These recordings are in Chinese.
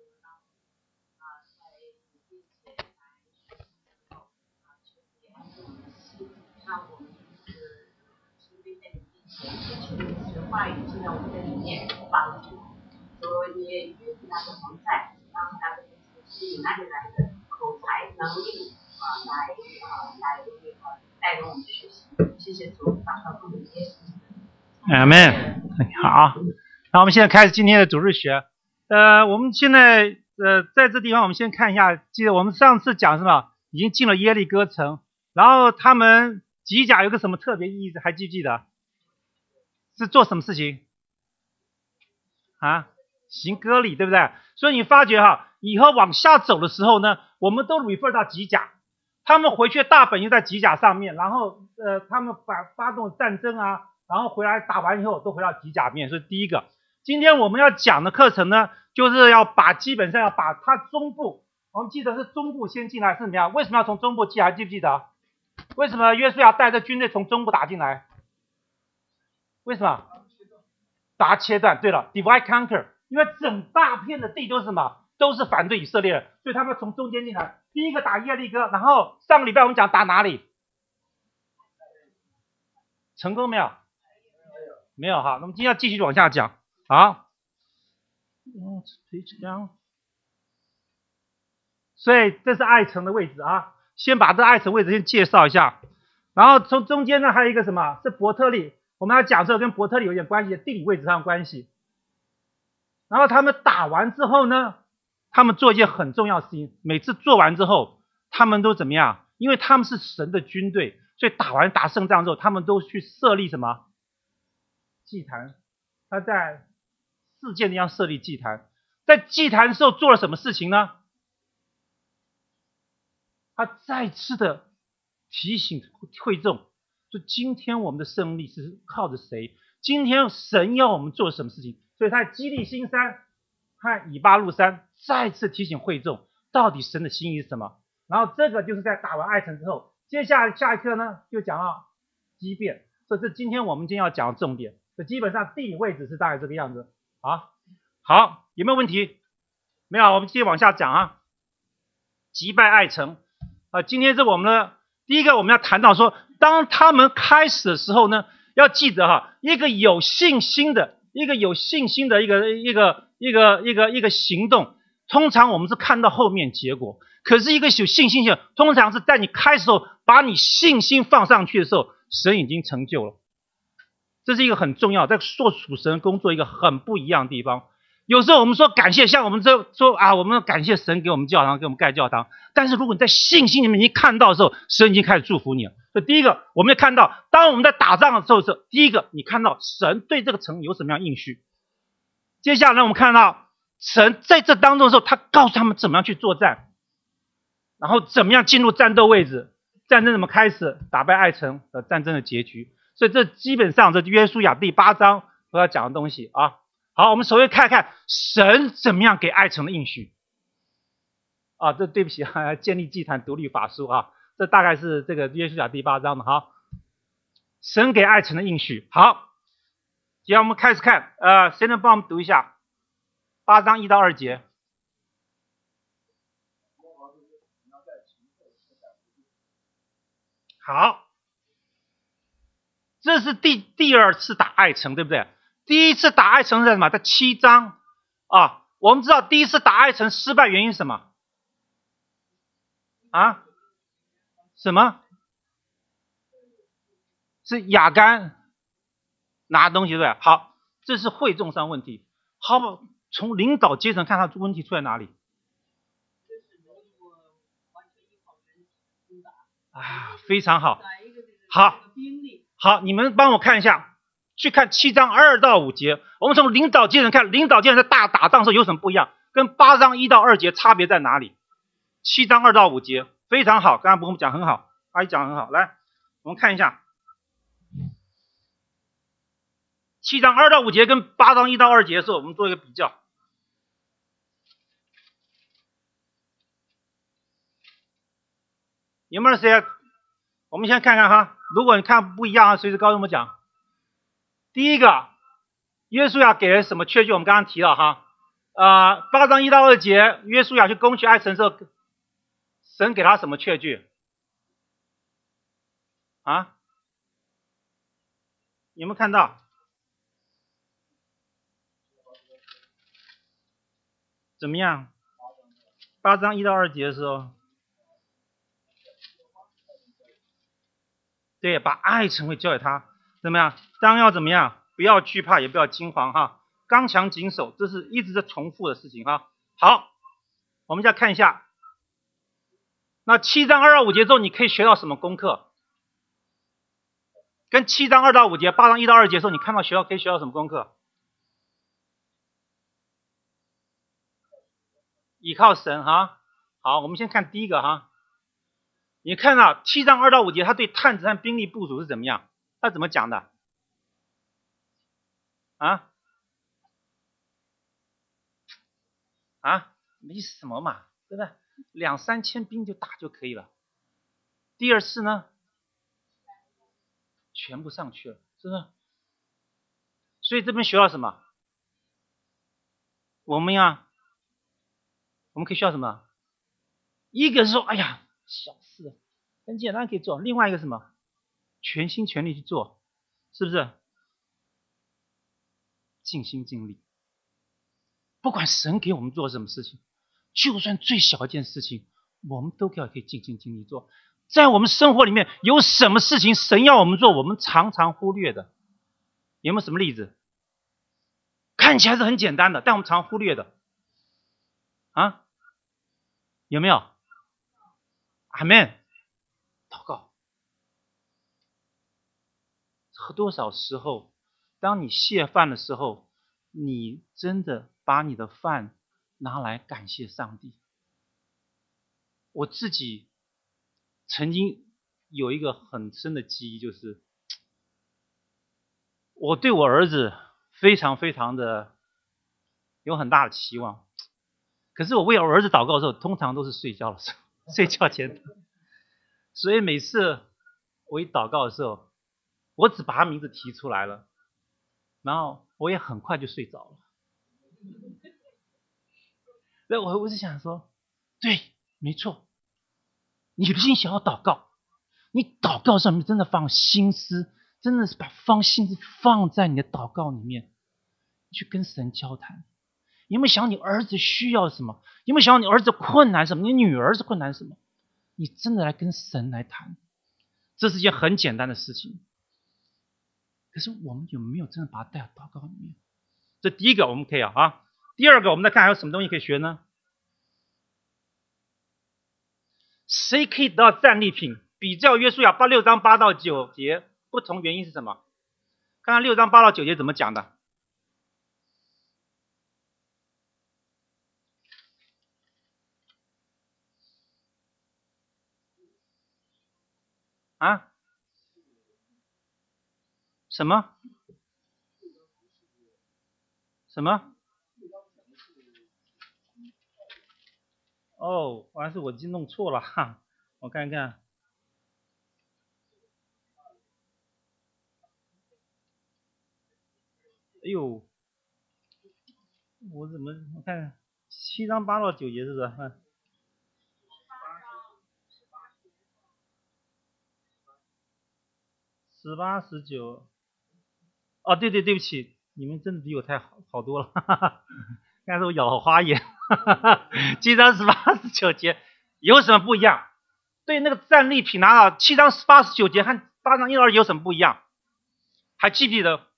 话语进到我们的里面帮助，说也与那个同在，让那个是哪里来的口才能力来带动我们的学习。谢谢主，祷告奉耶稣。 阿们。好，那我们现在开始今天的主日学。我们现在在这地方，我们先看一下，记得我们上次讲什么？已经进了耶利哥城，然后他们吉甲有个什么特别意义？还记不记得？是做什么事情啊？行割礼，对不对？所以你发觉哈，以后往下走的时候呢，我们都 refer 到吉甲，他们回去的大本营在吉甲上面，然后他们发动战争啊，然后回来打完以后都回到吉甲面。所以第一个，今天我们要讲的课程呢，就是基本上要把它中部，我们记得是中部先进来是怎么样？为什么要从中部进来？记不记得？为什么约书亚带着军队从中部打进来？为什么？把它切断。对了 ，divide conquer， 因为整大片的地都是什么？都是反对以色列人，所以他们从中间进来。第一个打耶利哥，然后上个礼拜我们讲打哪里？成功没有？没有哈。那么今天要继续往下讲。好，所以这是爱城的位置啊。先把这爱城位置先介绍一下，然后从中间呢还有一个什么？是伯特利。我们要讲这个跟伯特利有点关系，地理位置上的关系。然后他们打完之后呢，他们做一件很重要的事情，每次做完之后，他们都怎么样？因为他们是神的军队，所以打胜仗之后，他们都去设立什么？祭坛。他在世界地方设立祭坛，在祭坛的时候做了什么事情呢？他再次的提醒会众。说今天我们的胜利是靠着谁？今天神要我们做什么事情？所以他在基利心山和以巴路山再次提醒会众，到底神的心意是什么？然后这个就是在打完爱城之后，接下一课呢就讲到激变，所以这今天我们今天要讲的重点。所以基本上地理位置是大概这个样子。好，有没有问题？没有，我们继续往下讲啊。击败爱城今天是我们的第一个，我们要谈到说，当他们开始的时候呢，要记得哈，一个有信心的一个行动，通常我们是看到后面结果。可是一个有信心的，通常是在你开始的时候，把你信心放上去的时候，神已经成就了。这是一个很重要，在做属神工作一个很不一样的地方。有时候我们说感谢，像我们说我们感谢神给我们教堂，给我们盖教堂。但是如果你在信心里面已经看到的时候，神已经开始祝福你了。所以第一个，我们要看到，当我们在打仗的时候，第一个你看到神对这个城有什么样应许。接下来我们看到神在这当中的时候，他告诉他们怎么样去作战，然后怎么样进入战斗位置，战争怎么开始，打败爱城的战争的结局。所以这基本上这约书亚第8章都要讲的东西啊。好，我们首先看看神怎么样给爱城的应许这对不起建立祭坛独立法书这大概是这个约书亚第8章的神给爱城的应许。好，接下来我们开始看谁能帮我们读一下8章1到2节？好，这是第二次打爱城，对不对？第一次打爱城是在什么？在7章我们知道第一次打爱城失败原因是什么什么？是亚干拿东西，对不对？好，这是会众上问题。好，从领导阶层看他问题出在哪里？非常好。好，你们帮我看一下。去看7章2到5节，我们从领导阶层看，领导阶层在打仗的时候有什么不一样？跟8章1到2节差别在哪里？7章2到5节非常好，刚才我们讲很好，阿姨讲很好。来，我们看一下7章2到5节跟8章1到2节的时候，我们做一个比较。有没有谁？我们先看看如果你看不一样随时告诉我们讲。第一个，约书亚给了什么确据？我们刚刚提到 8章1到2节，约书亚去攻取爱城的时候，神给他什么确据？啊？有没有看到？怎么样？8章1到2节的时候，对，把爱成为交给他，怎么样？当要怎么样？不要惧怕，也不要惊慌哈，刚强谨守，这是一直在重复的事情哈。好，我们再看一下，那7章2到5节之后，你可以学到什么功课？跟7章2到5节、8章1到2节的时候，你看到可以学到什么功课？倚靠神哈。好，我们先看第一个哈。你看到7章2到5节，他对探子和兵力部署是怎么样？他怎么讲的？没什么嘛，对不对？2、3千兵就打就可以了。第二次呢，全部上去了，是不是？所以这边学到什么？我们可以学到什么？一个是说，哎呀，小事，很简单可以做；另外一个什么？全心全力去做，是不是？尽心尽力。不管神给我们做什么事情，就算最小一件事情，我们都可以尽心尽力做。在我们生活里面有什么事情神要我们做，我们常常忽略的？有没有什么例子？看起来是很简单的，但我们常忽略的有没有？阿们。祷告。多少时候，当你谢饭的时候，你真的把你的饭拿来感谢上帝？我自己曾经有一个很深的记忆，就是我对我儿子非常非常的有很大的期望，可是我为我儿子祷告的时候，通常都是睡觉的时候，睡觉前，所以每次我一祷告的时候，我只把他名字提出来了，然后我也很快就睡着了。那我是想说，对，没错，你的心想要祷告，你祷告上面真的放心思，真的是把心思放在你的祷告里面，去跟神交谈。有没有想你儿子需要什么？有没有想你儿子困难什么？你女儿是困难什么？你真的来跟神来谈，这是一件很简单的事情。可是我们有没有真的把它带到祷告里面？这第一个我们可以第二个我们再看还有什么东西可以学呢？谁可以得到战利品？比较约书亚6章8到9节，不同原因是什么？看看6章8到9节怎么讲的。什么？哦，还是我已经弄错了哈，我看看。哎呦，我看7章8到9节是不是？18、19。哦，对，对不起，你们真的比我太好多了，刚才我咬了花眼。7章18、19节有什么不一样？对那个战利品拿到7章18、19节和8章1到2节有什么不一样？还记不记得？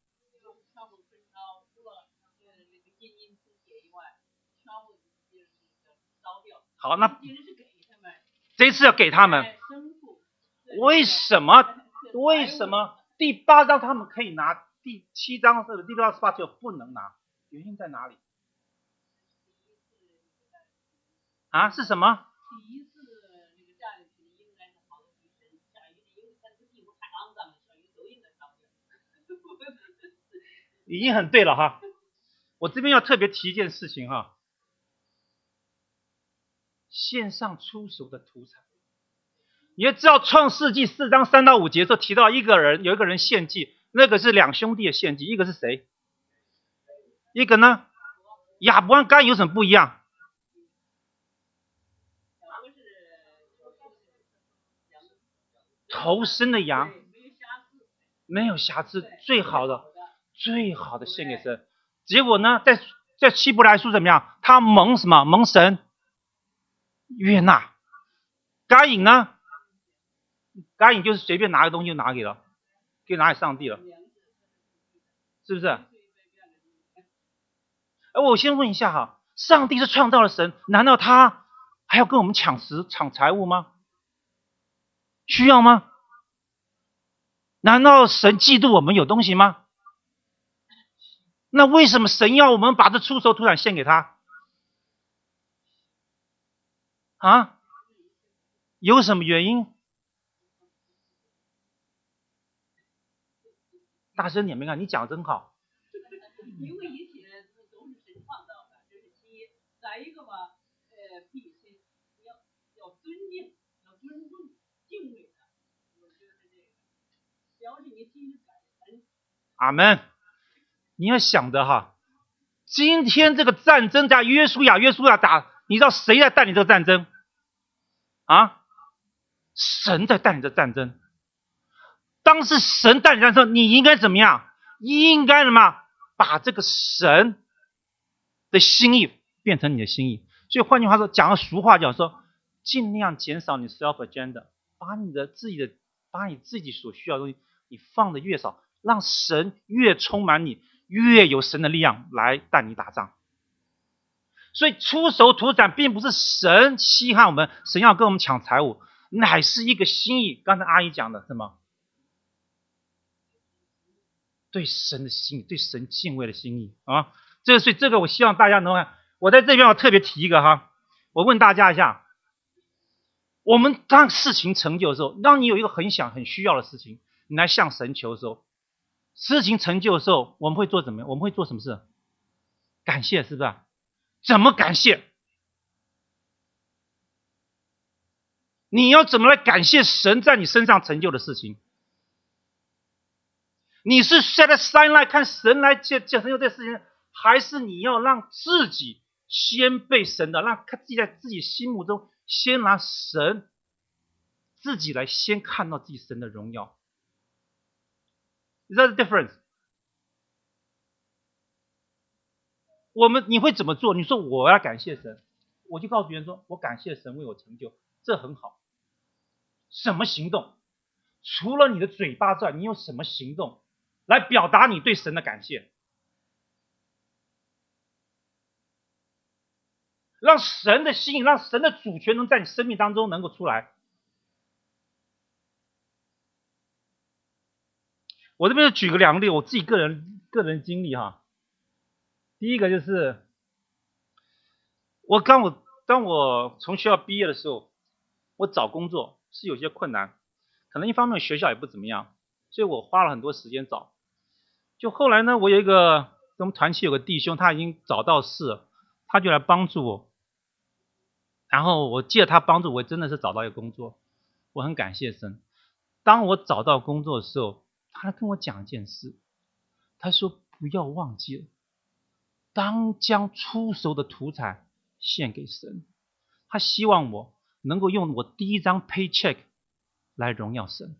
好，那这一次要给他们，为什么第8章他们可以拿，第7章或者第6章18就不能拿？原因在哪里？是什么？已经很对了哈。我这边要特别提一件事情哈，线上出手的土产。你要知道创世纪4章3到5节的时候提到有一个人献祭，那个是2兄弟的献祭，一个是谁？一个呢亚伯和该隐有什么不一样？头生的羊没有瑕疵，最好的献给神。结果呢，在希伯来书怎么样？他蒙什么？蒙神悦纳。该隐呢？该隐就是随便拿个东西就拿给了，就拿给上帝了，是不是？我先问一下哈，上帝是创造了神，难道他还要跟我们抢财物吗？需要吗？难道神嫉妒我们有东西吗？那为什么神要我们把这出手土产献给他？啊？有什么原因？大声点没看，你讲得真好。 因为一切都是神创造的，这是其一。再一个吧，必须要尊敬、要尊重、敬畏他。我觉得是这个。表示你心里感恩。 阿门。你要想的哈，今天这个战争在约书亚打，你知道谁在带领这个战争？啊？神在带领这战争。当是神带领战争，你应该怎么样？应该什么？把这个神的心意变成你的心意。所以换句话说，讲个俗话讲说，尽量减少你 self agenda， 把你自己所需要的东西，你放的越少，让神越充满你，越有神的力量来带你打仗。所以出手土产并不是神稀罕我们，神要跟我们抢财物，乃是一个心意。刚才阿姨讲的什么？对神的心意，对神敬畏的心意啊！所以这个我希望大家能看。我在这边我特别提一个哈，我问大家一下，我们当事情成就的时候，当你有一个很需要的事情，你来向神求的时候，事情成就的时候，我们会做怎么样？我们会做什么事？感谢，是不是？怎么感谢？你要怎么来感谢神在你身上成就的事情？你是 set aside 来看神来成就这事情，还是你要让自己先被神的，让自己在自己心目中先拿神自己来先看到自己神的荣耀？ Is that the difference？ 你会怎么做？你说我要感谢神，我就告诉别人说我感谢神为我成就，这很好。什么行动？除了你的嘴巴之外，你有什么行动来表达你对神的感谢？让神的心意，让神的主权能在你生命当中能够出来。我这边举个2个例，我自己个人经历哈。第一个就是当我从学校毕业的时候，我找工作是有些困难，可能一方面学校也不怎么样，所以我花了很多时间找。就后来呢，我有一个我们团契有个弟兄，他已经找到事，他就来帮助我。然后我借他帮助，我真的是找到一个工作，我很感谢神。当我找到工作的时候，他跟我讲一件事，他说不要忘记了，当将出手的土产献给神。他希望我能够用我第一张 paycheck 来荣耀神。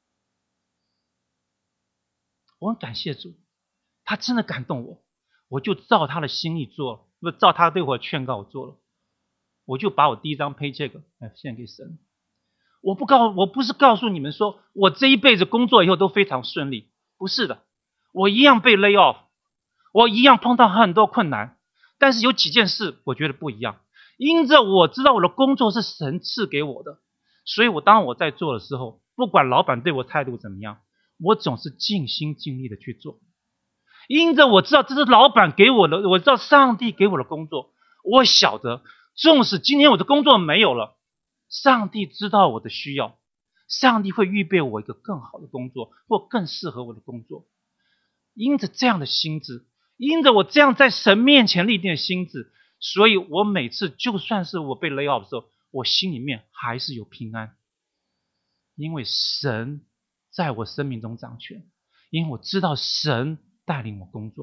我很感谢主，他真的感动我，我就照他的心意做了，照他对我的劝告我做了，我就把我第一张 paycheck 来献给神。我不是告诉你们说我这一辈子工作以后都非常顺利，不是的，我一样被 lay off， 我一样碰到很多困难，但是有几件事我觉得不一样。因着我知道我的工作是神赐给我的，所以当我在做的时候，不管老板对我态度怎么样，我总是尽心尽力的去做。因着我知道这是老板给我的，我知道上帝给我的工作，我晓得纵使今天我的工作没有了，上帝知道我的需要，上帝会预备我一个更好的工作，或更适合我的工作。因着这样的心智，因着我这样在神面前立定的心智，所以我每次就算是我被 lay off 的时候，我心里面还是有平安，因为神在我生命中掌权，因为我知道神带领我工作，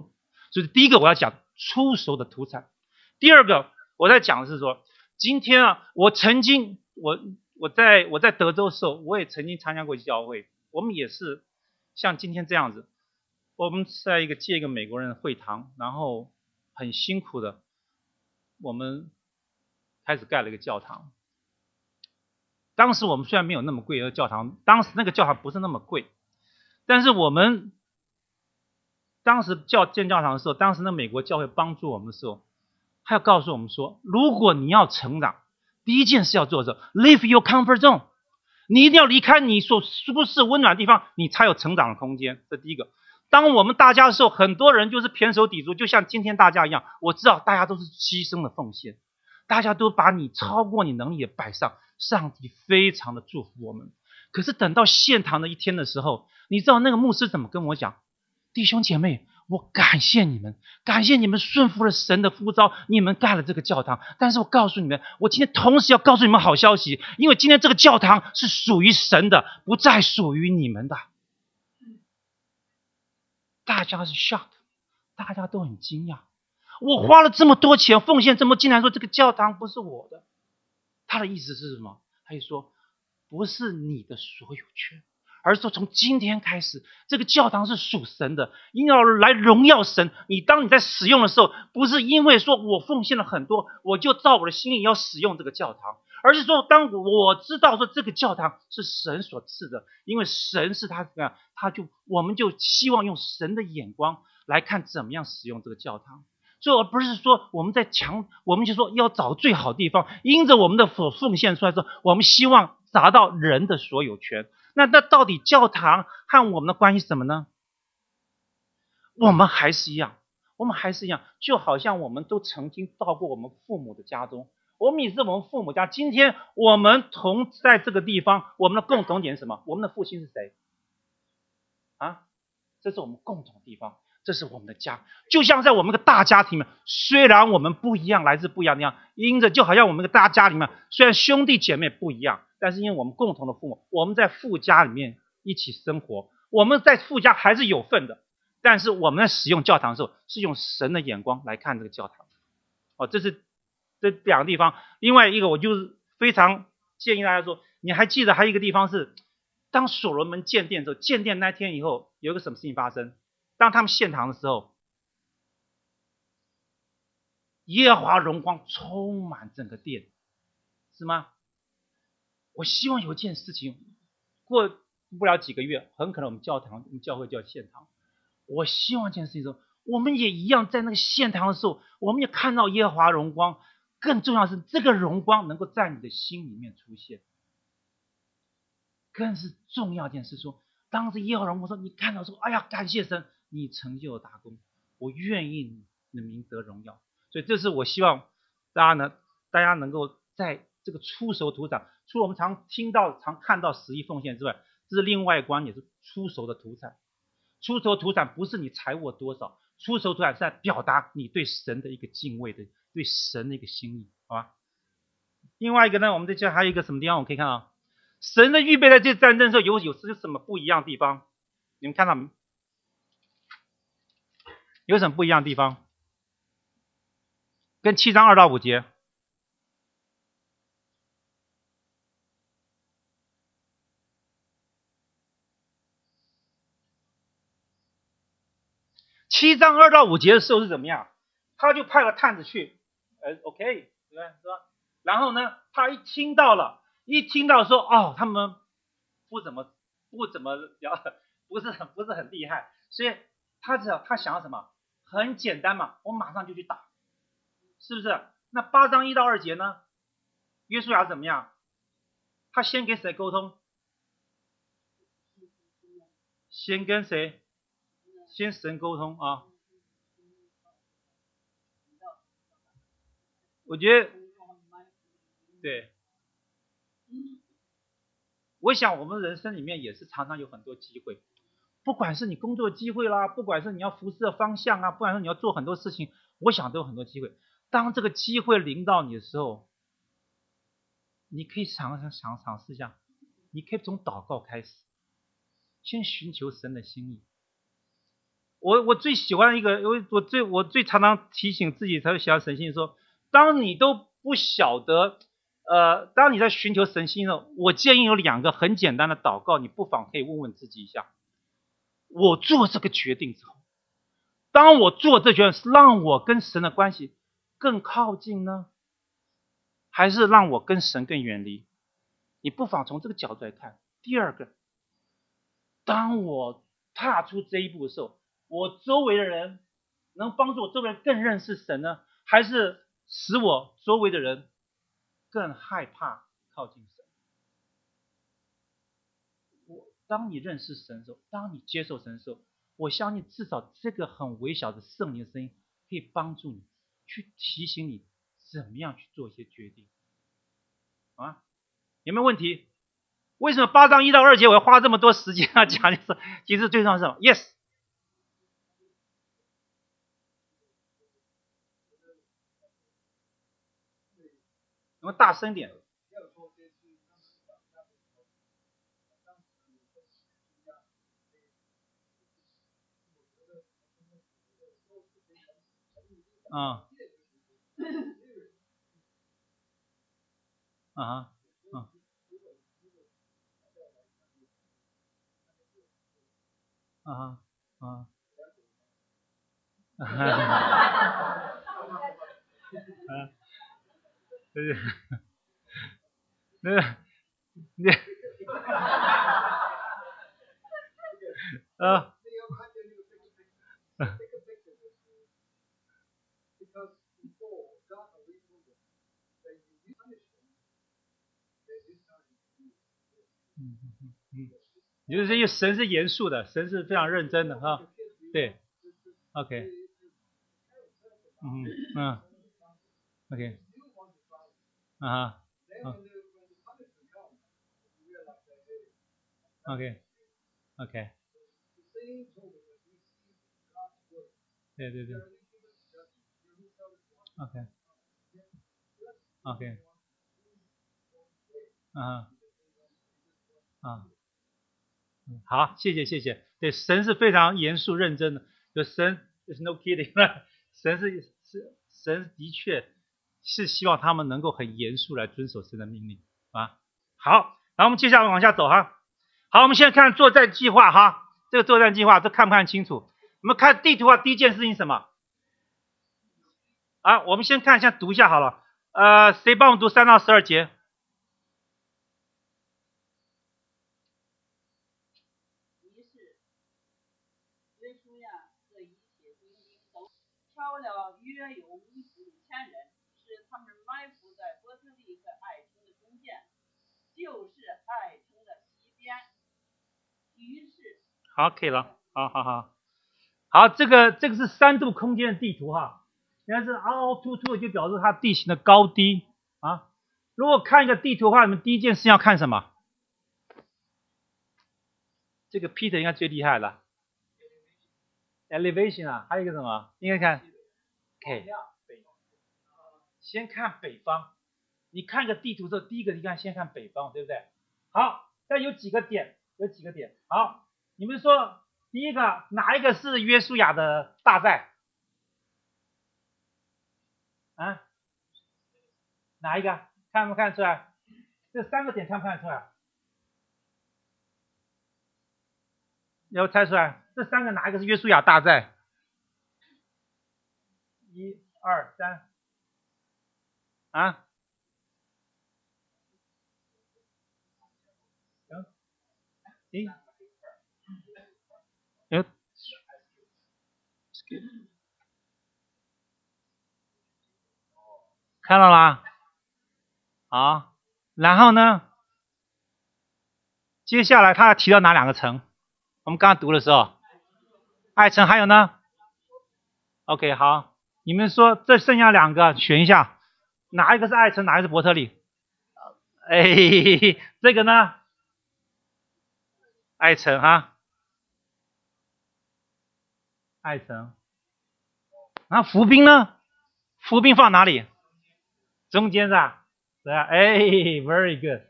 所以第一个我要讲出熟的土产。第二个我在讲的是说，今天啊，我曾经我在德州的时候，我也曾经参加过教会，我们也是像今天这样子，我们在借一个美国人的会堂，然后很辛苦的，我们开始盖了一个教堂。当时我们虽然没有那么贵的教堂，当时那个教堂不是那么贵，但是我们当时建教堂的时候，当时那美国教会帮助我们的时候，他要告诉我们说，如果你要成长，第一件事要做的是 leave your comfort zone， 你一定要离开你所舒适温暖的地方，你才有成长的空间。这第一个。当我们大家的时候，很多人就是胼手胝足，就像今天大家一样，我知道大家都是牺牲的奉献，大家都把你超过你能力的摆上，上帝非常的祝福我们。可是等到献堂的一天的时候，你知道那个牧师怎么跟我讲？弟兄姐妹，我感谢你们，感谢你们顺服了神的呼召，你们盖了这个教堂。但是我告诉你们，我今天同时要告诉你们好消息，因为今天这个教堂是属于神的，不再属于你们的。大家是 shocked， 大家都很惊讶。我花了这么多钱奉献这么，竟然说这个教堂不是我的。他的意思是什么？他就说不是你的所有权，而是说从今天开始，这个教堂是属神的，因要来荣耀神。当你在使用的时候，不是因为说我奉献了很多，我就照我的心意要使用这个教堂，而是说当我知道说这个教堂是神所赐的，因为神是我们就希望用神的眼光来看怎么样使用这个教堂。所以而不是说我们就说要找最好的地方，因着我们的奉献出来之后，我们希望达到人的所有权。那到底教堂和我们的关系是什么呢？我们还是一样，就好像我们都曾经到过我们父母的家中，我们也是我们父母家。今天我们同在这个地方，我们的共同点是什么？我们的父亲是谁啊？这是我们共同的地方，这是我们的家。就像在我们的大家庭里面，虽然我们不一样，来自不一样的地方，因着就好像我们的大家里面，虽然兄弟姐妹不一样，但是因为我们共同的父母，我们在父家里面一起生活，我们在父家还是有份的。但是我们在使用教堂的时候，是用神的眼光来看这个教堂。这是这两个地方。另外一个，我就是非常建议大家说，你还记得还有一个地方是，当所罗门建殿之后，建殿那天以后，有一个什么事情发生？当他们献堂的时候，耶和华荣光充满整个殿，是吗？我希望有一件事情，过不了几个月，很可能我们教会就要献堂。我希望一件事情说，我们也一样，在那个献堂的时候，我们也看到耶和华荣光。更重要的是，这个荣光能够在你的心里面出现。更是重要一件事说，当时耶和华荣光说，你看到说，哎呀，感谢神，你成就了大功，我愿意你的名得荣耀。所以这是我希望大家能够在这个出熟土产，除了我们常看到十一奉献之外，这是另外一个观点，是出熟的土产。出熟土产不是你财物多少，出熟土产是在表达你对神的一个敬畏的，对神的一个心意，好吧？另外一个呢，我们这还有一个什么地方我可以看到，神的预备在这战争的时候有什么不一样的地方？你们看到没？有什么不一样的地方？跟7章2到5节。7章2到5节的时候是怎么样？他就派了探子去，OK， 对吧？然后呢，他一听到说，他们不怎么聊，不是很厉害，所以他想要什么？很简单嘛，我马上就去打，是不是？那8章1到2节呢？约书亚怎么样？他先给谁沟通？先跟谁？先神沟通啊！我觉得，对，我想我们人生里面也是常常有很多机会，不管是你工作的机会啦，不管是你要服侍的方向啊，不管是你要做很多事情，我想都有很多机会。当这个机会临到你的时候，你可以尝试一下，你可以从祷告开始，先寻求神的心意。 我最喜欢一个，我最常常提醒自己才会喜欢神性说，当你都不晓得，当你在寻求神性的时候，我建议有2个很简单的祷告，你不妨可以问问自己一下：我做这个决定之后，当我做这决定是让我跟神的关系更靠近呢，还是让我跟神更远离？你不妨从这个角度来看。第2个，当我踏出这一步的时候，我周围的人能帮助我周围人更认识神呢，还是使我周围的人更害怕靠近神？当你认识神的时候，当你接受神的时候，我相信至少这个很微小的圣灵的声音可以帮助你去提醒你怎么样去做一些决定。啊，有没有问题？为什么8章1到2节我要花这么多时间讲？其实最重要是什么 ？Yes。能不能大声点？啊，啊，啊，啊，对，那啊。也就是因为神是严肃的，神是非常认真的哈。对 ，OK， OK， 啊，OK， 对对对 ，OK， 好，谢谢。对，神是非常严肃认真的，就神 is no kidding， 神的确是希望他们能够很严肃来遵守神的命令啊。好，然后我们接下来往下走哈。好，我们现在看作战计划哈，这个作战计划这看不看清楚？我们看地图啊，第一件事情是什么？啊，我们先看一下读一下好了。谁帮我读3到12节？ 挑了约有5000人，使他们埋伏在伯特利和爱城的中间，就是爱城的西边。于是， 好，可以了，好，这个是3度空间的地图哈，原来是凹凹凸凸，就表示它地形的高低啊。如果看一个地图的话，你们第一件事要看什么？这个 Peter 应该最厉害了 ，elevation 啊，还有一个什么？应该看。OK， 先看北方。你看个地图的时候，第一个你看先看北方，对不对？好，但有几个点。好，你们说第一个哪一个是约书亚的大寨？啊？哪一个？看不看出来？这3个点看不看出来？要猜出来，这3个哪一个是约书亚大寨？1、2、3，啊？看到了？好，然后呢？接下来他要提到哪2个城？我们刚刚读的时候，爱城还有呢 ？OK， 好，你们说这剩下2个选一下，哪一个是爱城，哪一个是伯特利？这个呢？爱城哈，爱城。然后伏兵呢？伏兵放哪里？中间是吧？对啊，very good。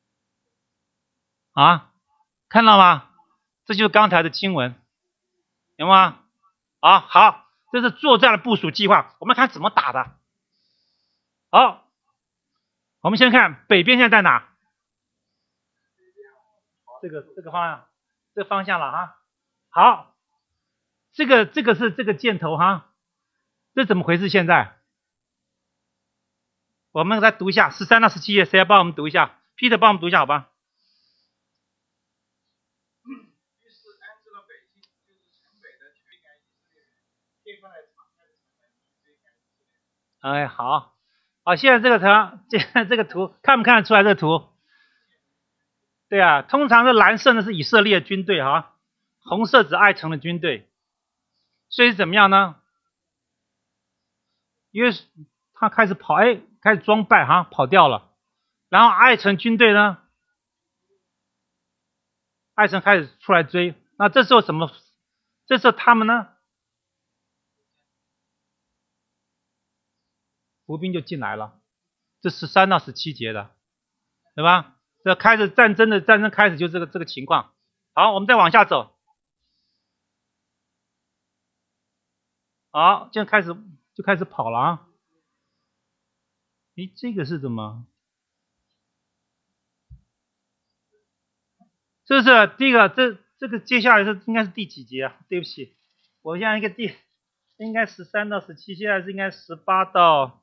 啊，看到吗？这就是刚才的经文。 有吗？好，这是作战的部署计划，我们看怎么打的。好，我们先看北边现在在哪？这个方向，这个方向了哈。好，这个是这个箭头哈，这怎么回事？现在我们来读一下13到17页，谁来帮我们读一下 ？Peter 帮我们读一下，好吧？ 于是安置了北境，就是城北的驱赶以色列人，便放在敞开的城门去追赶以色列人。 哎，好，现在这个这个图看不看得出来？这个图？对啊，通常是蓝色的是以色列军队哈，红色指爱城的军队，所以怎么样呢？因为他开始跑，开始装败哈，跑掉了。然后爱城军队呢，爱城开始出来追。那这时候这时候他们呢，伏兵就进来了。这13到17节的，对吧？这开始战争开始就这个情况。好，我们再往下走。好，就开始跑了啊。这个是怎么？这是第一个，这个接下来应该是第几节啊？对不起，我现在应该13到17，现在是应该18到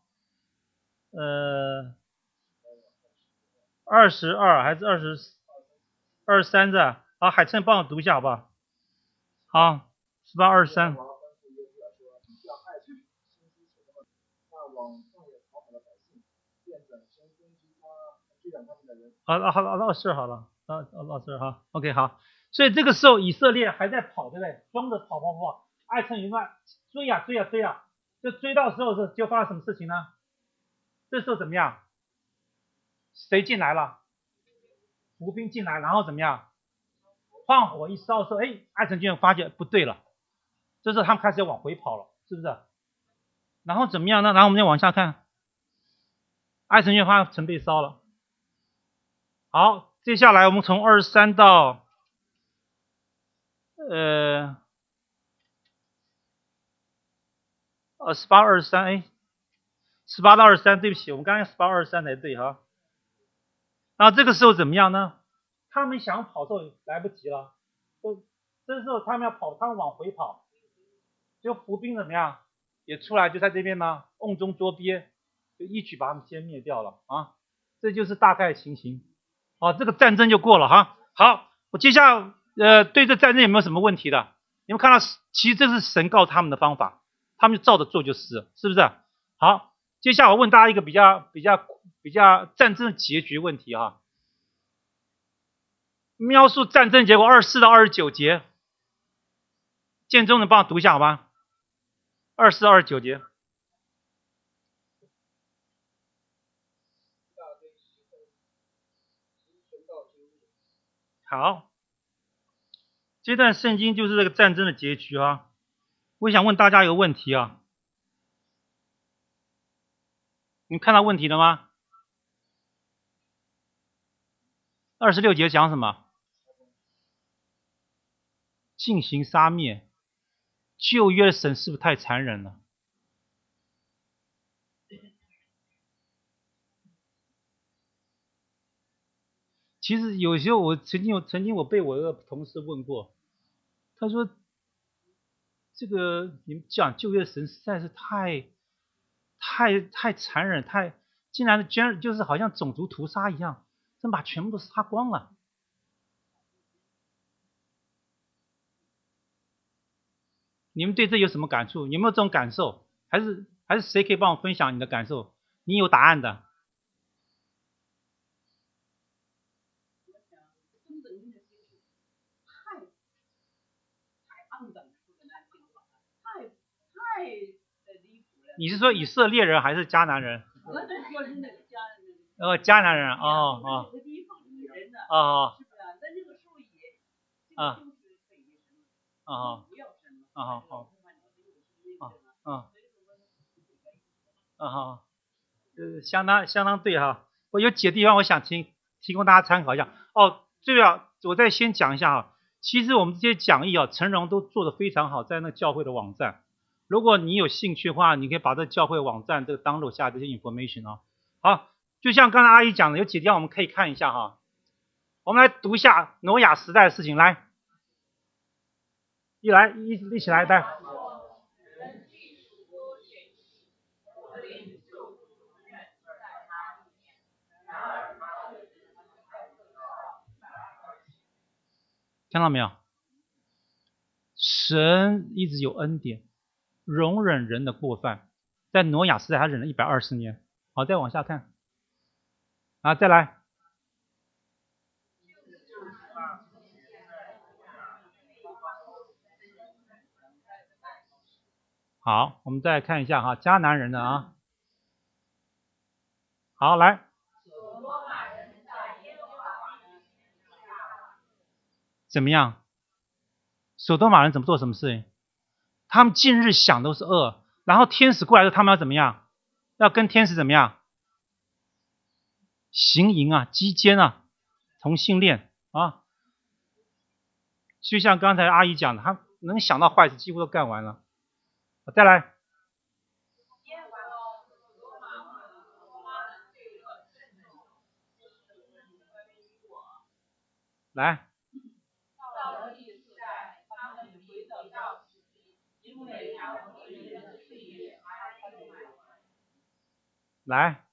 22还是23是？好，海琛帮我读一下好不好？好，18、23。好，是好了，20哈 ，OK 好。所以这个时候以色列还在跑，对不对？装着跑，爱城营外追啊，就追到时候就发生什么事情呢？这时候怎么样？谁进来了？伏兵进来，然后怎么样？放火一烧的时候，爱城军人发现不对了，这时候他们开始要往回跑了，是不是？然后怎么样呢？然后我们再往下看，爱城军人发现城被烧了。好，接下来我们从23到28、23， 18到23，对不起，我们刚才18、23才对哈。然后这个时候怎么样呢？他们想跑的时候来不及了，这时候他们要跑，他们往回跑，就伏兵怎么样也出来，就在这边呢，瓮中捉鳖，就一举把他们歼灭掉了啊！这就是大概情形。好，这个战争就过了哈。好，我接下来对这战争有没有什么问题的？你们看到，其实这是神告诉他们的方法，他们就照着做就是了，是不是？好，接下来我问大家一个比较战争的结局问题啊。描述战争结果24到29节，建中能帮我读一下好吗？24到29节。好，这段圣经就是这个战争的结局啊。我想问大家一个问题啊，你看到问题了吗？26节讲什么？进行杀灭。旧约的神是不是太残忍了？其实有时候我曾经我被我一个同事问过，他说这个你们讲旧约神实在是太残忍，竟然就是好像种族屠杀一样，真把全部都杀光了。你们对这有什么感触？有没有这种感受？还是谁可以帮我分享你的感受？你有答案的？你是说以色列人还是迦南人？ 我是说是那个迦南人。 迦南人哦。这个地方女人呢？是不是？咱这个树也，这个就是可以什么？不要什么？好。 相当对哈。我有几个地方我想提供大家参考一下。最要我再先讲一下哈。 其实我们这些讲义啊，陈荣都做得非常好，在那教会的网站。如果你有兴趣的话，你可以把这教会网站这个 download 下这些 information 啊。好，就像刚才阿姨讲的，有几条我们可以看一下哈。我们来读一下挪亚时代的事情，来，一起来，来。看到没有？神一直有恩典，容忍人的过犯。在挪亚时代，他忍了120年。好，再往下看。啊，再来。好，我们再看一下哈，迦南人的啊。好，来。怎么样？所多玛人怎么做什么事情？他们近日想都是恶，然后天使过来的时候，他们要怎么样？要跟天使怎么样？行淫啊，鸡奸啊，同性恋啊。就像刚才阿姨讲的，他能想到坏事几乎都干完了。再来。来。来，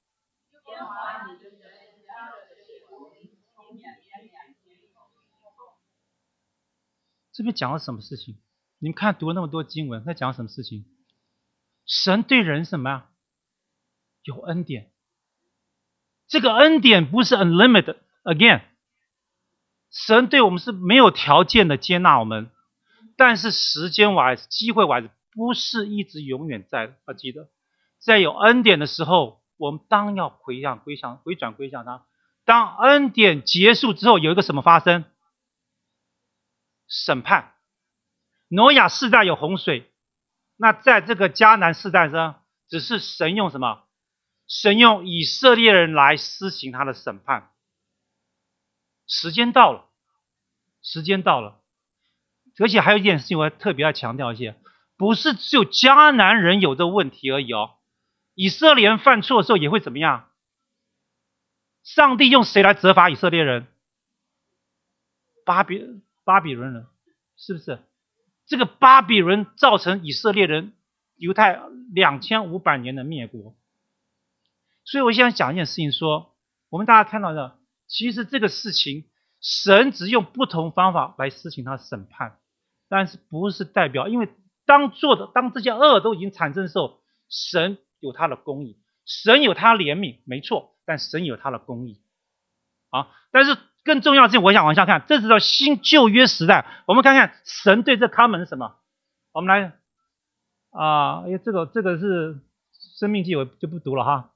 这边讲了什么事情？你们看读了那么多经文，在讲什么事情？神对人什么呀？有恩典。这个恩典不是 unlimited again， 神对我们是没有条件的接纳我们，但是时间 wise 机会 wise 不是一直永远在的。要记得，在有恩典的时候，我们当要回转归向他。当恩典结束之后，有一个什么发生？审判。挪亚世代有洪水，那在这个迦南世代上，只是神用什么？神用以色列人来施行他的审判。时间到了，而且还有一件事情我要特别要强调一些，不是只有迦南人有这个问题而已哦。以色列人犯错的时候也会怎么样？上帝用谁来责罚以色列人？巴比伦人，是不是？这个巴比伦造成以色列人犹太2500年的灭国。所以我想讲一件事情说，我们大家看到的，其实这个事情神只用不同方法来施行他的审判，但是不是代表，因为当这些恶都已经产生的时候，神有他的公义，神有他的怜悯，没错，但神有他的公义啊。但是更重要的事情，我想往下看，这是到新旧约时代，我们看看神对这他们是什么。我们来这个是生命记，我就不读了哈。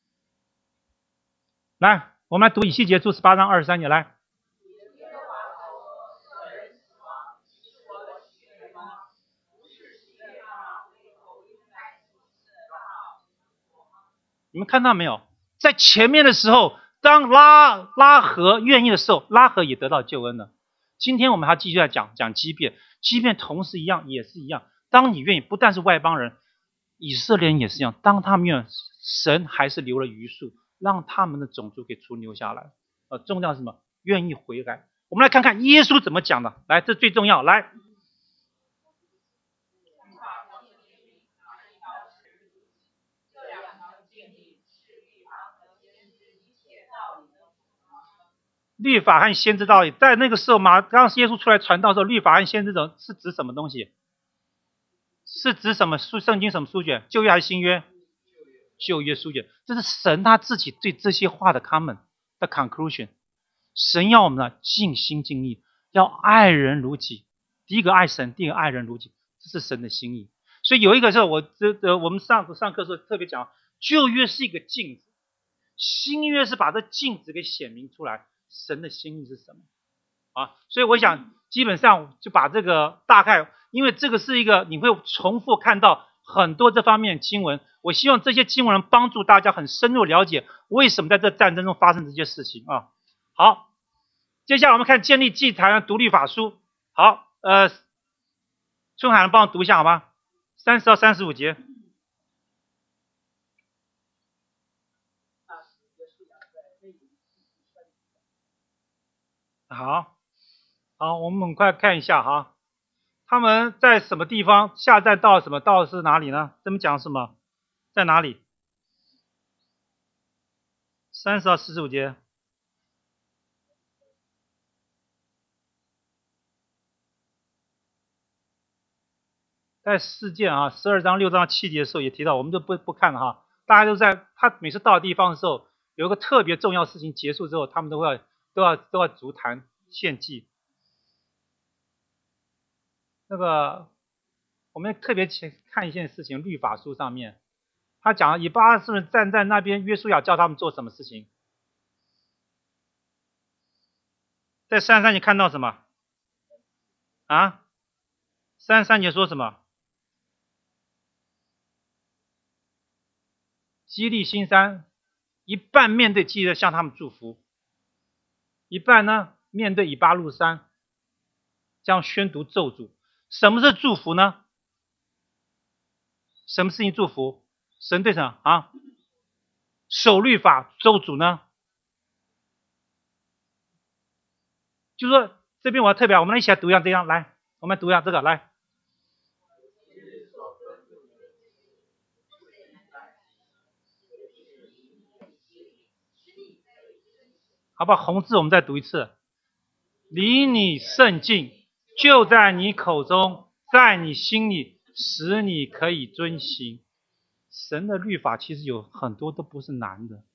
来，我们来读以西结书18章23节，来。你们看到没有？在前面的时候，当拉合愿意的时候，拉合也得到救恩了。今天我们还继续在讲畸变，畸变同时一样也是一样。当你愿意，不但是外邦人，以色列人也是一样。当他们愿意，神还是留了余数，让他们的种族给存留下来。重要是什么？愿意悔改。我们来看看耶稣怎么讲的。来，这最重要。来。律法和先知道理，在那个时候嘛，刚耶稣出来传道的时候，律法和先知是指什么东西？是指什么圣经什么书卷？旧约还是新约？旧约书卷。这是神他自己对这些话的 comment 的 conclusion。神要我们呢尽心尽力，要爱人如己。第一个爱神，第二个爱人如己，这是神的心意。所以有一个时候，我们上课的时候特别讲，旧约是一个镜子，新约是把这镜子给显明出来。神的心意是什么啊？所以我想基本上就把这个大概，因为这个是一个你会重复看到很多这方面经文，我希望这些经文能帮助大家很深入了解为什么在这战争中发生这些事情啊。好，接下来我们看建立祭坛独立法书。 好，春海帮我读一下好吗？30到35节。好，我们很快看一下哈，他们在什么地方下站到什么？到是哪里呢？这么讲什么？在哪里？30到45节。在事件啊，12章、6章、7节的时候也提到，我们就不看了哈。大家都在他每次到的地方的时候，有一个特别重要事情结束之后，他们都要足坛献祭。那个我们特别看一件事情，律法书上面他讲以巴是不是站在那边，约书亚叫他们做什么事情？在33节看到什么啊？33节说什么？基利新山一半面对基利向他们祝福，一半呢面对以巴路山将宣读咒诅。什么是祝福呢？什么事情祝福？神对什么啊？守律法。咒诅呢？就是说这边我要特别，我们一起来读一下这样，来，我们来读一下这个，来。好吧，红字我们再读一次。离你甚近，就在你口中，在你心里，使你可以遵行。神的律法其实有很多都不是难的，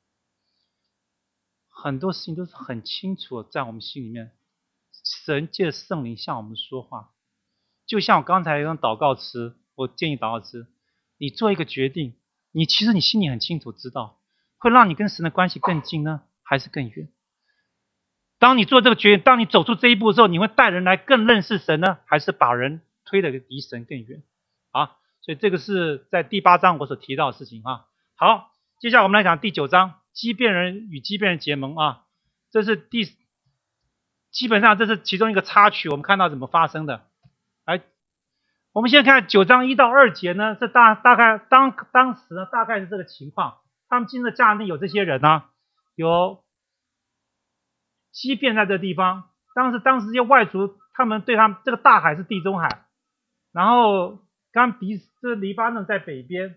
很多事情都是很清楚的在我们心里面。神借圣灵向我们说话，就像我刚才用祷告词，我建议祷告词，你做一个决定，其实你心里很清楚知道，会让你跟神的关系更近呢，还是更远？当你做这个决定，当你走出这一步的时候，你会带人来更认识神呢，还是把人推得离神更远？啊，所以这个是在第8章我所提到的事情啊。好，接下来我们来讲第9章，基遍人与基遍人结盟啊，这是基本上这是其中一个插曲，我们看到怎么发生的。来，我们先看9章1到2节呢，这大概当时呢大概是这个情况，他们进入的迦南地有这些人呢，有基遍在这个地方，当时这些外族，他们对他们这个大海是地中海，然后这黎巴嫩在北边，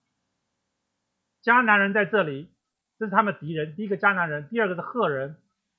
迦南人在这里，这是他们敌人，第一个迦南人，第二个是赫人、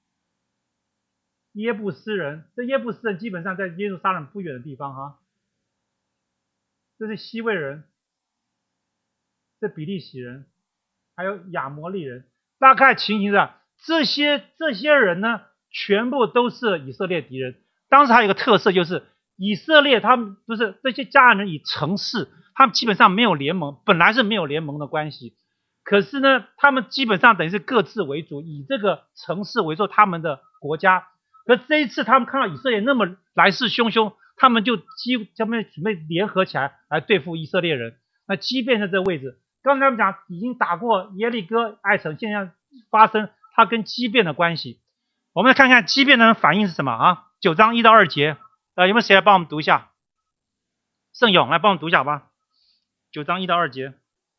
耶布斯人，这耶布斯人基本上在耶路撒冷不远的地方哈，这是西魏人，这比利洗人，还有亚摩利人，大概情形是这些人呢，全部都是以色列敌人。当时还有一个特色，就是以色列他们不是这些迦南人以城市，他们基本上没有联盟，本来是没有联盟的关系。可是呢，他们基本上等于是各自为主，以这个城市为做他们的国家。可这一次他们看到以色列那么来势汹汹，他们准备联合起来对付以色列人。那基遍在这个位置，刚才我们讲已经打过耶利哥、艾城，现在发生它跟基遍的关系。我们来看看基遍的人反应是什么啊？9章1到2节，有没有谁来帮我们读一下？盛勇来帮我们读一下好吧？9章1到2节。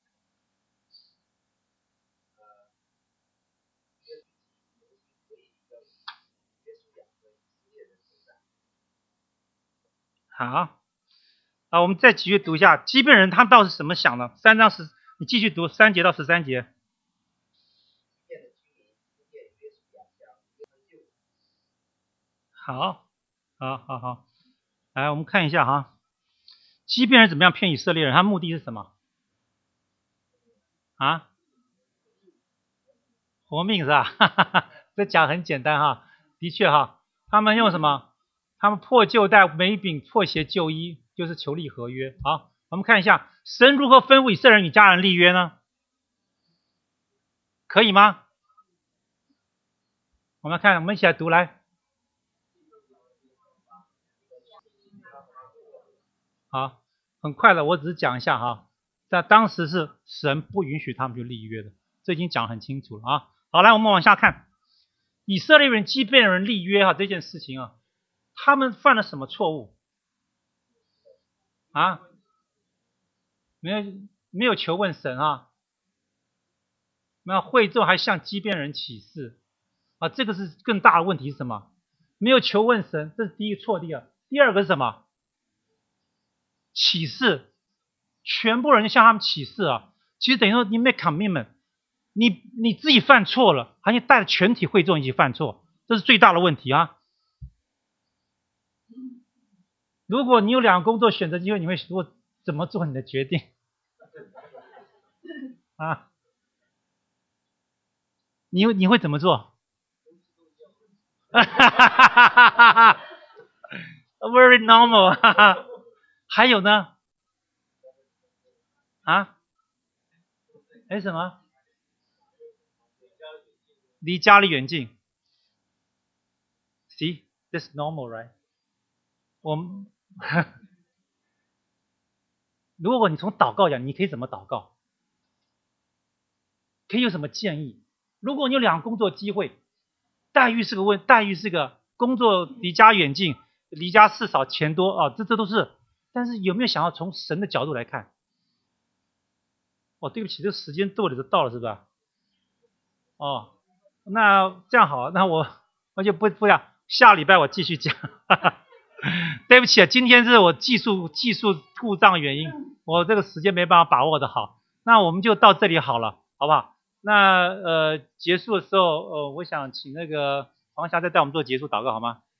好，我们再继续读一下基遍人他们到底是怎么想的。3章10，你继续读3节到13节。好，来我们看一下哈，基遍人怎么样骗以色列人？他目的是什么？啊？活命是吧？这讲很简单哈，的确哈，他们用什么？他们破旧带，美饼破鞋旧衣，就是求立合约。好，我们看一下神如何吩咐以色列人与迦南立约呢？可以吗？我们看，我们一起来读来。好，很快的，我只是讲一下哈，在当时是神不允许他们去立约的，这已经讲很清楚了啊。好，来我们往下看，以色列人基遍人立约哈这件事情啊， 他们犯了什么错误？啊？没有求问神啊？那会众还向畸变人起誓啊？这个是更大的问题是什么？没有求问神，这是第一个错地啊。第二个是什么？起誓，全部人向他们起誓啊。其实等于说你 make commitment， 你自己犯错了，还你带着全体会众一起犯错，这是最大的问题啊。如果你有2个工作选择机会，你会怎么做你的决定？啊？你会怎么做？Very normal 还有呢？啊？哎，什么？离家里远近。See, that's normal, right? 如果你从祷告讲，你可以怎么祷告？可以有什么建议？如果你有2个工作机会，待遇是个工作离家远近，离家事少钱多啊，这都是。但是有没有想要从神的角度来看？哦，对不起，这个时间到了，是吧？哦，那这样好，那我就不讲，下礼拜我继续讲。对不起啊，今天是我技术故障原因，我这个时间没办法把握的好。那我们就到这里好了，好不好？那结束的时候，我想请那个黄霞再带我们做结束祷告好吗？